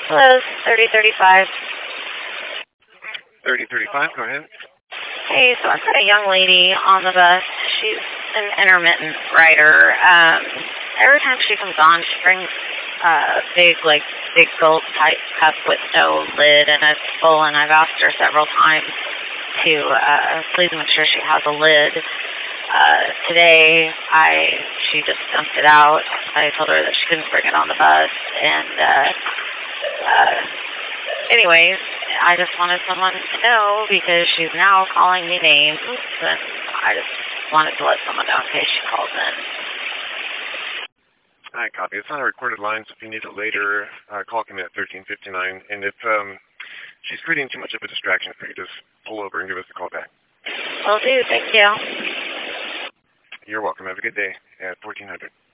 Hello, 3035. 3035, go ahead. Hey, so I've got a young lady on the bus. She's an intermittent rider. Every time she comes on, she brings a big gold type cup with no lid, and it's full, and I've asked her several times to please make sure she has a lid. Today, she just dumped it out. I told her that she couldn't bring it on the bus, and anyways, I just wanted someone to know because she's now calling me names, and I just wanted to let someone know in case she calls in. I copy. It's on a recorded line, so if you need it later, call me at 1359. And if she's creating too much of a distraction for you, just pull over and give us a call back. Will do. Thank you. You're welcome. Have a good day at 1400.